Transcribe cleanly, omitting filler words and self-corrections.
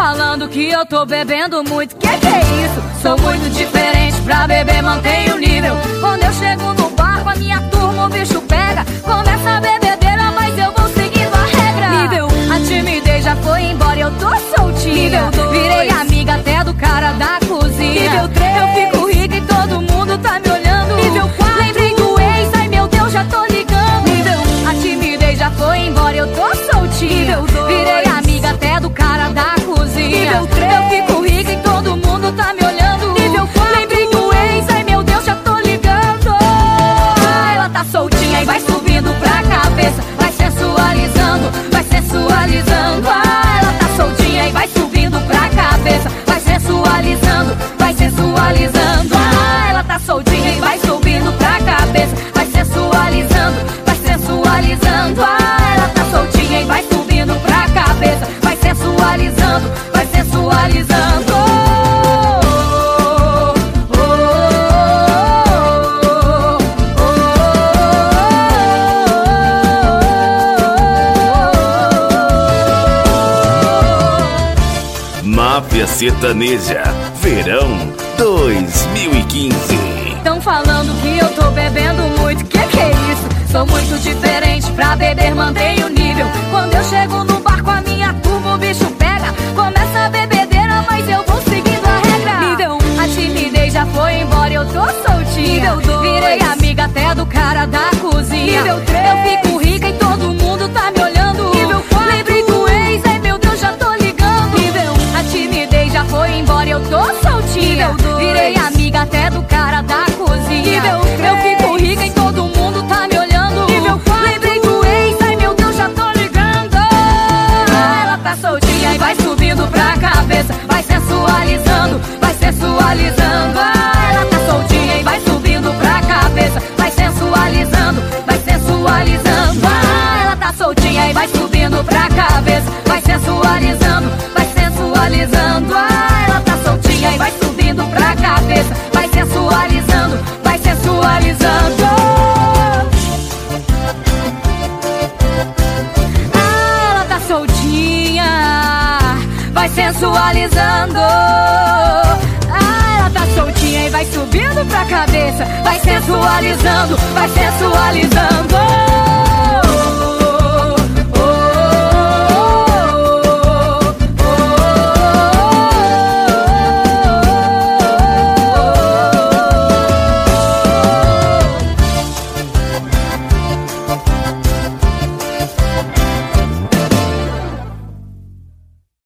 falando que eu tô bebendo muito, que é isso? Sou muito diferente, pra beber mantenho o nível. Quando eu chego no bar com a minha turma o bicho pega. Começa a bebedeira, mas eu vou seguindo a regra. Nível 1, a timidez já foi embora e eu tô soltinha. Nível 2, virei amiga até do cara da cozinha. Nível 3, eu fico rica e todo mundo tá me olhando. Nível 4, lembrei do ex, ai meu Deus, já tô ligando. Nível 1, a timidez já foi embora e eu tô soltinha. Nível 2, virei amiga até do cara da cozinha. Nível 3, eu fico rica e todo mundo tá me olhando. Nível 4, lembrei do ex, ai meu Deus, já tô ligando. Ela tá soltinha e vai subindo pra cabeça, vai sensualizando, vai sensualizando. Ela tá soltinha e vai subindo pra cabeça, vai sensualizando, vai sensualizando. Ela tá soltinha e vai subindo pra cabeça, vai sensualizando, vai sensualizando. Ela tá soltinha e vai subindo pra cabeça, vai sensualizando, vai sensualizando. Máfia Sertaneja, verão 2015. Tão falando que eu tô bebendo muito, que é isso? Sou muito diferente, pra beber mantenho o nível. Quando eu chego no bar com a minha turma o bicho pega. Começa a bebedeira, mas eu vou seguindo a regra. Nível 1, a timidez já foi embora e eu tô soltinha. Nível 2, virei amiga até do cara da cozinha. Nível 3, eu fico rica e todo mundo tá me olhando. Nível 4, lembrei do ex, ai meu Deus, já tô ligando. Nível 1, a timidez já foi embora e eu tô soltinha. Nível 2, virei amiga até do cara da cozinha. Nível 3, eu fico rica e todo mundo tá me olhando. Nível 4, lembrei do ex, ai meu Deus, já tô ligando. Ela tá soltinha e vai subindo pra cabeça, vai sensualizando, vai sensualizando. Ela tá soltinha e vai subindo pra cabeça, vai sensualizando, vai sensualizando. Ela tá soltinha e vai subindo pra cabeça, vai sensualizando, vai sensualizando. Ela tá soltinha e vai subindo pra cabeça, vai sensualizando, vai sensualizando. Ela tá soltinha, vai sensualizando. Ela tá soltinha e vai subindo pra cabeça, vai sensualizando, vai sensualizando.